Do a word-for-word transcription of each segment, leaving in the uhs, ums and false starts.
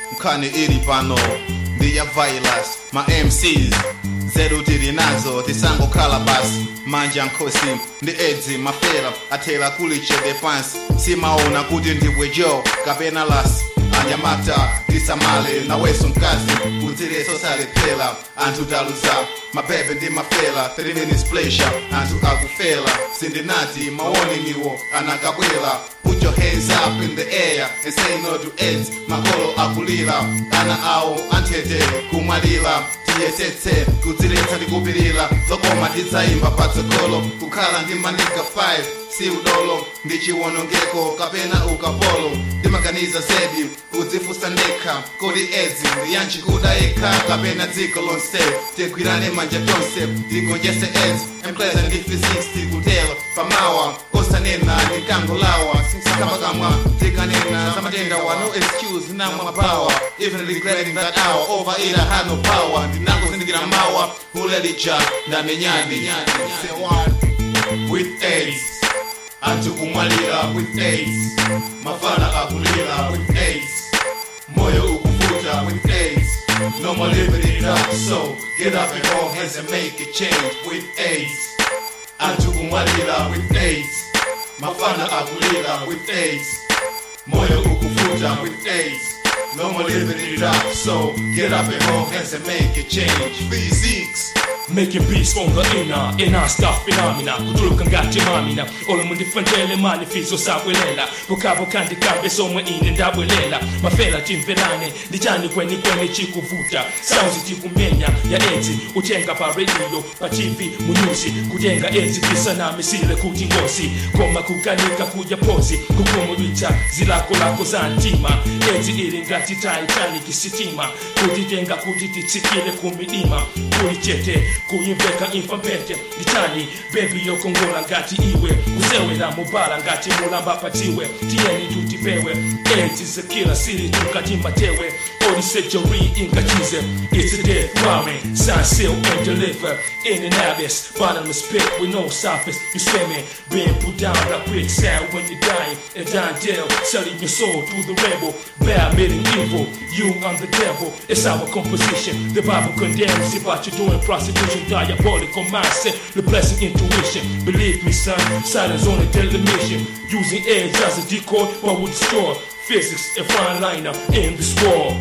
mkhani ili pano ndiya virus ma M Cs zeru tiri nazo tisango kalabas manja nkosi ndi edzi mafera atela kulichede pansi simaona kuti ndiwe Joe kapena las anyamata tisamale naweso mkazi utileso salepela antu taluza mabebe ndi mafela three minutes pleasure antu akufela sindinati mawoningiwo anakabwela. Put your hands up in the air and say no to AIDS. Makolo akulila ana ao antete kumalila tiyesetse kutileta ndikupilila lokoma tidzaimba patsogolo kukhala ndi manika five si udolo ndichiwonongeko kapena ukapolo ndimaganiza zedi kudzifusa ndekha kodi edzi ndiyanchikuda ekha kapena dziko lonse tigwirane manja tonse tigonjese edzi empleza ndi physics tikutelo pamawa osanena ndikangolawa sisakabakamwa tikanena zamatenda wa no excuse namwa power even regretting that hour over it I had no power ndinango zindikira mawa hulelija ndamenyani say what with AIDS antu kumalira with AIDS mafana akulira with AIDS moyo ukufuta with AIDS no more living it up so get up and hold hands and make a change with AIDS antu kumalira with AIDS mafana akulira with AIDS moyo ukufuta with AIDS no more living it up so get up and hold hands and make a change. Physics making peace from the inner, inner stuff phenomena. Kutuluka ngati mamina, olo mundifantele manifiso sabwelela. Bukabo kandi kambe somwe ine ndabwelela. Mafela timvelane, ndichani kweni kweni chikuvuta. Sounds tikumenya ya eti, uchenga pa radio, pa T V, munyuzi. Kujenga eti kisa na misile kuti ngosi. Koma kukanika kuja pozi, kukumulita zilako lako za ntima. Eti ili ngati Titanic kisitima. Kutitenga kutititsikile kumidima. Kulichete kuyimveka infambete litani baby yokongola ngati iwe kusewera mubala ngati mulamba patiwe tiyeni tutipewe AIDS is a killer city tukati matewe odi surgery ingachize it's a death ramen sign seal and deliver in an abyss bottomless pit with no surface you swimming being put down like quicksand when you're dying and down deal selling your soul to the rebel bad meeting evil you I'm the devil it's our composition the Bible condemns you but you're doing prostitution diabolical mindset the blessing intuition believe me son silence on a deadly mission using AIDS as a decoy but will destroy physics and fine liner in this war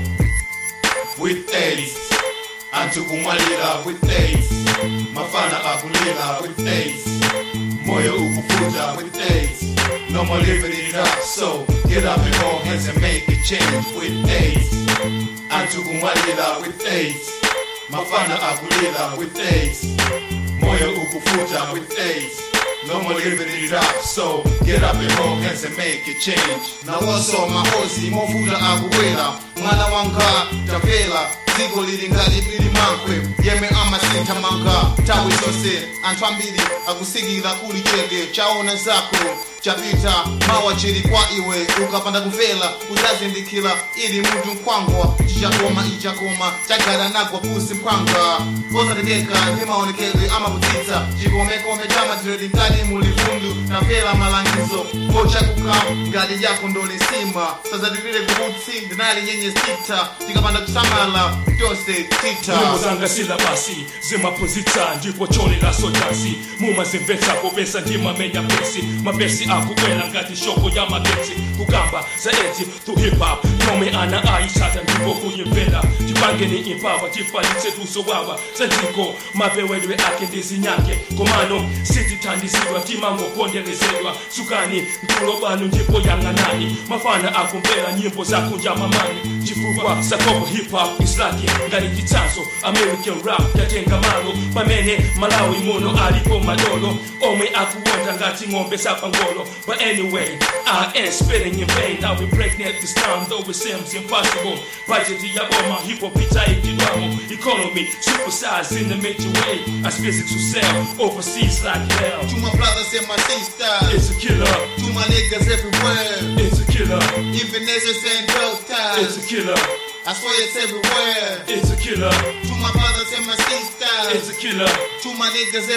with AIDS antu kumalira with AIDS mafana akulira with AIDS moyo ukufuta with AIDS no more living it up so get up and hold hands and make a change with AIDS antu kumalira with AIDS mafana akulira with AIDS moyo ukufuta with AIDS no more living it up so get up and hold hands and make a change. Nawoso mahozi mofuta akuwela mwana wanga tafela zigo lilingali pili mankwe yeme amasinta manga tawi sose antwambili akusigila kuli chege chaona zako chapita mawa chiri kwa iwe ukapanda kuvela uzazindikila ili mtu mkwangwa chichakoma ichakoma chagara nagwa pusi mkwanga oza tebeka ndimaonekele ama kutita chikomekome chama tiredi ngadi mulifundu na vela malangizo kocha kukam ngadi yako ndole simba saza divile kuhutsi dinali nyenye sita tikapanda kusamala tose tita Mimo zanga sila basi zima pozita ndipo chole la sojasi muma zimbeta pobesa ndima menya pesi mapesi akuwela ngati shoko ya mageti kugamba za eti tu hip hop nome ana aishata ndipo kuyimvela tipange ni impava tifalitse tusowawa santiko mapewedwe ake ndizinyake komano siti tandisiwa timango pondelezedwa sukani mtulo banu ndipo yanganani mafana akumbela nyimbo za kunja mamani chifukwa sakopo hip hop is like ngari chitanzo American rap yatenga malo pamene Malawi mono alipo madolo omwe akuwonda ngati ngombe sapangolo. But anyway, I ain't spitting in vain. Now we pregnant this time, though it seems impossible. Budget the yaboma, hip hop, pizza, economy, economy, supersize in the major way. As physics will sell overseas like hell. To my brothers and my sisters, it's a killer. To my niggas everywhere, it's a killer. Even niggas and those ties, it's a killer. I swear it's everywhere, it's a killer. To my brothers and my sisters, it's a killer. To my niggas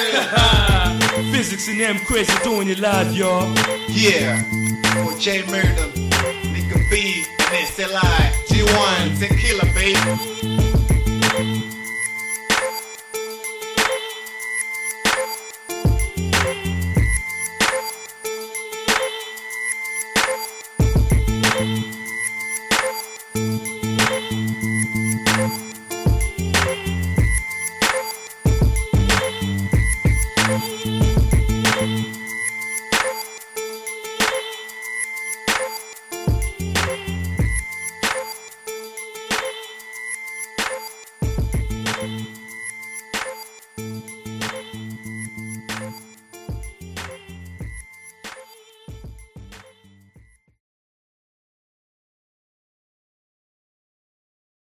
everywhere. Physics and them crazy doing it live, y'all. Yeah, for J Murder, Nigga B, and S L I, G one, tequila, baby.